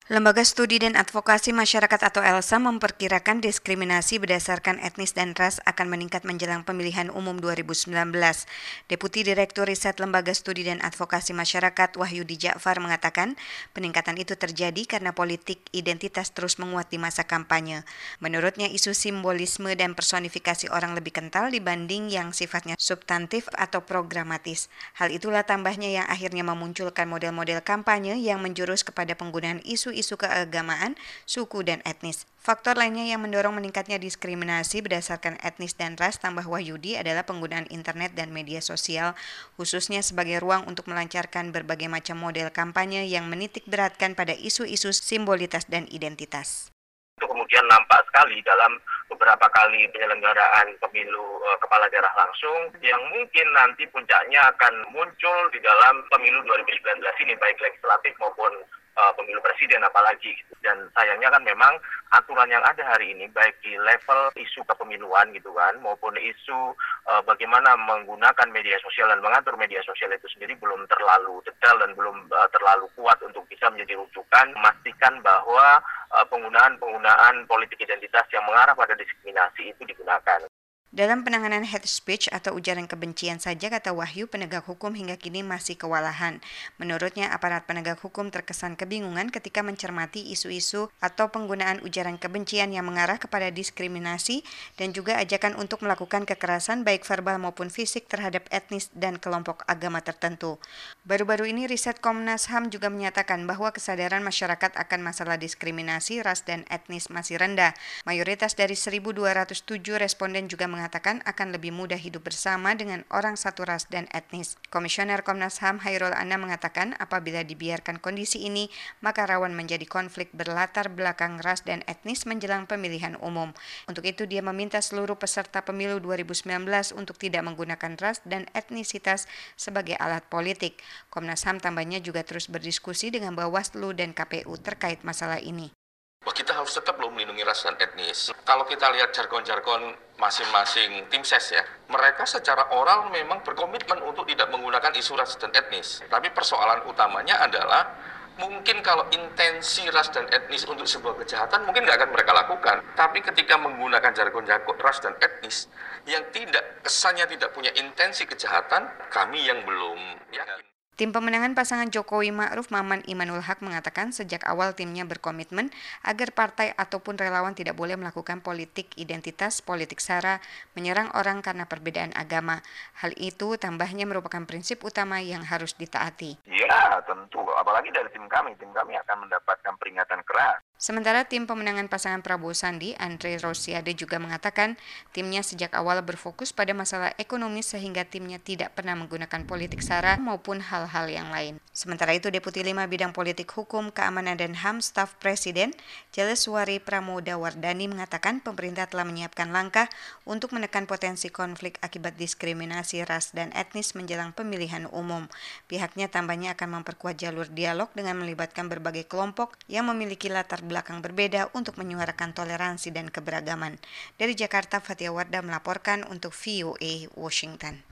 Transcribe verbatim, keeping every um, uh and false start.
Lembaga Studi dan Advokasi Masyarakat atau ELSA memperkirakan diskriminasi berdasarkan etnis dan ras akan meningkat menjelang pemilihan umum dua ribu sembilan belas. Deputi Direktur Riset Lembaga Studi dan Advokasi Masyarakat Wahyudi Ja'far mengatakan peningkatan itu terjadi karena politik identitas terus menguat di masa kampanye. Menurutnya isu simbolisme dan personifikasi orang lebih kental dibanding yang sifatnya substantif atau programatis. Hal itulah tambahnya yang akhirnya memunculkan model-model kampanye yang menjurus kepada penggunaan isu isu keagamaan, suku, dan etnis. Faktor lainnya yang mendorong meningkatnya diskriminasi berdasarkan etnis dan ras, tambah Wahyudi, adalah penggunaan internet dan media sosial, khususnya sebagai ruang untuk melancarkan berbagai macam model kampanye yang menitik beratkan pada isu-isu simbolitas dan identitas. Itu kemudian nampak sekali dalam beberapa kali penyelenggaraan pemilu e, kepala daerah langsung yang mungkin nanti puncaknya akan muncul di dalam pemilu dua ribu sembilan belas ini, baik legislatif maupun e, pemilu presiden apalagi. Dan sayangnya kan memang aturan yang ada hari ini baik di level isu kepemiluan gitu kan maupun isu e, bagaimana menggunakan media sosial dan mengatur media sosial itu sendiri belum terlalu detail dan belum e, terlalu kuat untuk bisa menjadi rujukan memastikan bahwa penggunaan-penggunaan politik identitas yang mengarah pada diskriminasi itu digunakan. Dalam penanganan hate speech atau ujaran kebencian saja, kata Wahyu, penegak hukum hingga kini masih kewalahan. Menurutnya, aparat penegak hukum terkesan kebingungan ketika mencermati isu-isu atau penggunaan ujaran kebencian yang mengarah kepada diskriminasi dan juga ajakan untuk melakukan kekerasan baik verbal maupun fisik terhadap etnis dan kelompok agama tertentu. Baru-baru ini riset Komnas H A M juga menyatakan bahwa kesadaran masyarakat akan masalah diskriminasi ras dan etnis masih rendah. Mayoritas dari seribu dua ratus tujuh responden juga mengatakan akan lebih mudah hidup bersama dengan orang satu ras dan etnis. Komisioner Komnas H A M Hairul Anam mengatakan apabila dibiarkan kondisi ini, maka rawan menjadi konflik berlatar belakang ras dan etnis menjelang pemilihan umum. Untuk itu dia meminta seluruh peserta pemilu dua ribu sembilan belas untuk tidak menggunakan ras dan etnisitas sebagai alat politik. Komnas H A M tambahnya juga terus berdiskusi dengan Bawaslu dan K P U terkait masalah ini. Kita harus tetap loh melindungi ras dan etnis. Kalau kita lihat jargon-jargon masing-masing tim ses ya, mereka secara oral memang berkomitmen untuk tidak menggunakan isu ras dan etnis. Tapi persoalan utamanya adalah mungkin kalau intensi ras dan etnis untuk sebuah kejahatan mungkin nggak akan mereka lakukan. Tapi ketika menggunakan jargon-jargon ras dan etnis yang tidak kesannya tidak punya intensi kejahatan, kami yang belum yakin. Tim pemenangan pasangan Jokowi Ma'ruf Maman Imanul Haq mengatakan sejak awal timnya berkomitmen agar partai ataupun relawan tidak boleh melakukan politik identitas, politik sara, menyerang orang karena perbedaan agama. Hal itu tambahnya merupakan prinsip utama yang harus ditaati. Ya tentu, apalagi dari tim kami, tim kami akan mendapatkan peringatan keras. Sementara tim pemenangan pasangan Prabowo Sandi, Andre Rosiade, juga mengatakan timnya sejak awal berfokus pada masalah ekonomi sehingga timnya tidak pernah menggunakan politik sara maupun hal-hal yang lain. Sementara itu, Deputi lima Bidang Politik Hukum, Keamanan dan H A M Staf Presiden, Jaleswari Pramodawardhani mengatakan pemerintah telah menyiapkan langkah untuk menekan potensi konflik akibat diskriminasi ras dan etnis menjelang pemilihan umum. Pihaknya tambahnya akan memperkuat jalur dialog dengan melibatkan berbagai kelompok yang memiliki latar belakang berbeda untuk menyuarakan toleransi dan keberagaman. Dari Jakarta, Fatia Wardah melaporkan untuk V O A Washington.